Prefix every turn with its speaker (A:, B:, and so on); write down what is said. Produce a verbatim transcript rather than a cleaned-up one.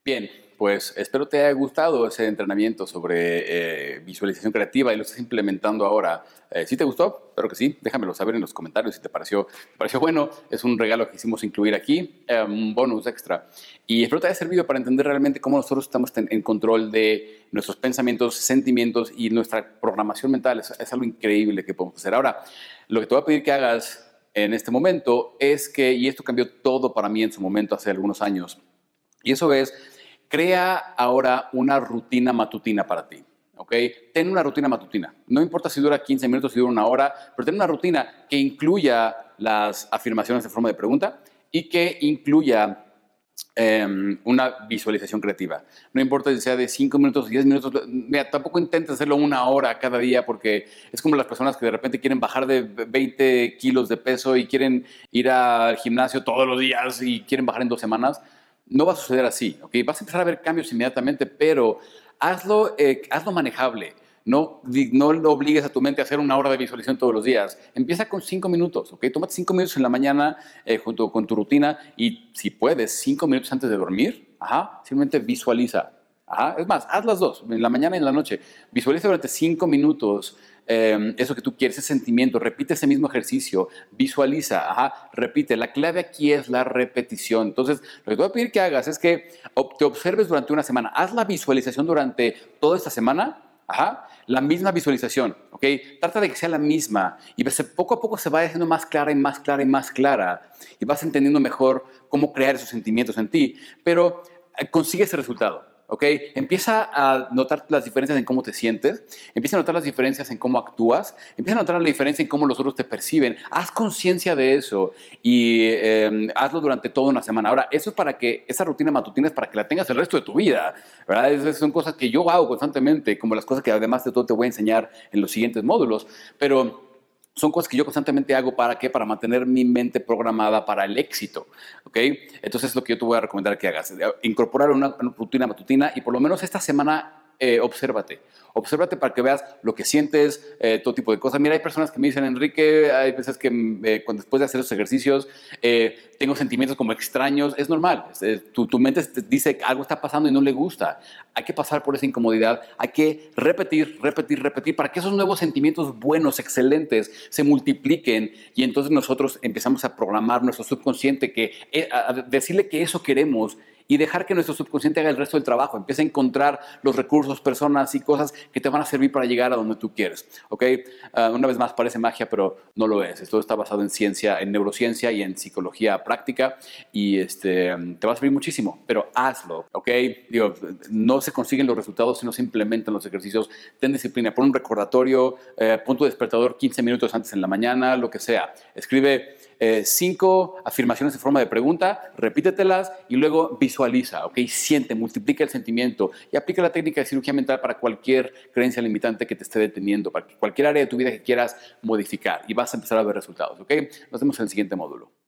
A: Bien, pues espero te haya gustado ese entrenamiento sobre eh, visualización creativa y lo estás implementando ahora. Eh, ¿Sí te gustó? Espero que sí. Déjamelo saber en los comentarios si te pareció, te pareció bueno. Es un regalo que hicimos incluir aquí, eh, un bonus extra. Y espero te haya servido para entender realmente cómo nosotros estamos en, en control de nuestros pensamientos, sentimientos y nuestra programación mental. Es, es algo increíble que podemos hacer. Ahora, lo que te voy a pedir que hagas en este momento es que, y esto cambió todo para mí en su momento hace algunos años, y eso es, crea ahora una rutina matutina para ti, ¿ok? Ten una rutina matutina. No importa si dura quince minutos, si dura una hora, pero ten una rutina que incluya las afirmaciones en forma de pregunta y que incluya eh, una visualización creativa. No importa si sea de cinco minutos o diez minutos, mira, tampoco intentes hacerlo una hora cada día porque es como las personas que de repente quieren bajar de veinte kilos de peso y quieren ir al gimnasio todos los días y quieren bajar en dos semanas. No va a suceder así, ¿ok? Vas a empezar a ver cambios inmediatamente, pero hazlo, eh, hazlo manejable. No, no lo obligues a tu mente a hacer una hora de visualización todos los días. Empieza con cinco minutos, ¿ok? Tómate cinco minutos en la mañana eh, junto con tu rutina y si puedes, cinco minutos antes de dormir, ajá, simplemente visualiza. Ajá. Es más, haz las dos, en la mañana y en la noche. Visualiza durante cinco minutos eh, eso que tú quieres, ese sentimiento. Repite ese mismo ejercicio. Visualiza, ajá, repite. La clave aquí es la repetición. Entonces, lo que te voy a pedir que hagas es que te observes durante una semana. Haz la visualización durante toda esta semana. Ajá, la misma visualización, ¿ok? Trata de que sea la misma y poco a poco se va haciendo más clara y más clara y más clara y vas entendiendo mejor cómo crear esos sentimientos en ti, pero eh, consigue ese resultado. ¿Ok? Empieza a notar las diferencias en cómo te sientes, empieza a notar las diferencias en cómo actúas, empieza a notar la diferencia en cómo los otros te perciben. Haz conciencia de eso y eh, hazlo durante toda una semana. Ahora, eso es para que, esa rutina matutina es para que la tengas el resto de tu vida, ¿verdad? Esas son cosas que yo hago constantemente, como las cosas que además de todo te voy a enseñar en los siguientes módulos, pero son cosas que yo constantemente hago para qué, para mantener mi mente programada para el éxito, ¿ok? Entonces es lo que yo te voy a recomendar que hagas, incorporar una, una rutina matutina y por lo menos esta semana eh, obsérvate, obsérvate para que veas lo que sientes, eh, todo tipo de cosas. Mira, hay personas que me dicen, Enrique, hay veces que eh, cuando, después de hacer esos ejercicios eh, tengo sentimientos como extraños, es normal, es, tu, tu mente te dice que algo está pasando y no le gusta, hay que pasar por esa incomodidad, hay que repetir, repetir, repetir para que esos nuevos sentimientos buenos, excelentes, se multipliquen y entonces nosotros empezamos a programar nuestro subconsciente, que, eh, a decirle que eso queremos y dejar que nuestro subconsciente haga el resto del trabajo. Empieza a encontrar los recursos, personas y cosas que te van a servir para llegar a donde tú quieres, ¿ok? Uh, una vez más, parece magia, pero no lo es. Esto está basado en ciencia, en neurociencia y en psicología práctica y este, te va a servir muchísimo, pero hazlo, ¿ok? Digo, no se consiguen los resultados si no se implementan los ejercicios. Ten disciplina, pon un recordatorio, eh, pon tu despertador quince minutos antes en la mañana, lo que sea. Escribe Eh, cinco afirmaciones en forma de pregunta, repítetelas y luego visualiza, ¿ok? Siente, multiplica el sentimiento y aplica la técnica de cirugía mental para cualquier creencia limitante que te esté deteniendo, para cualquier área de tu vida que quieras modificar y vas a empezar a ver resultados, ¿ok? Nos vemos en el siguiente módulo.